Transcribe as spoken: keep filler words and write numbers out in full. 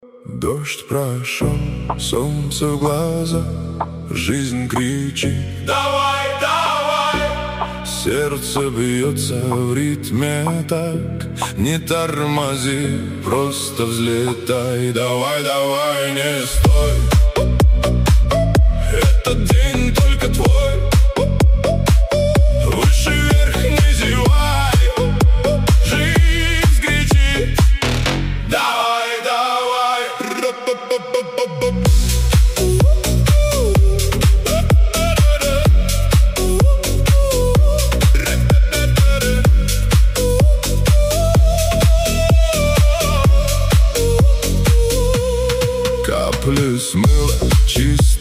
Дождь прошел, солнце в глаза, жизнь кричит: давай, давай! Сердце бьется в ритме так, не тормози, просто взлетай. Давай, давай, не стой, этот день только твой. Выше вверх не зевай, жизнь кричит: давай, давай! Капли смыла чисто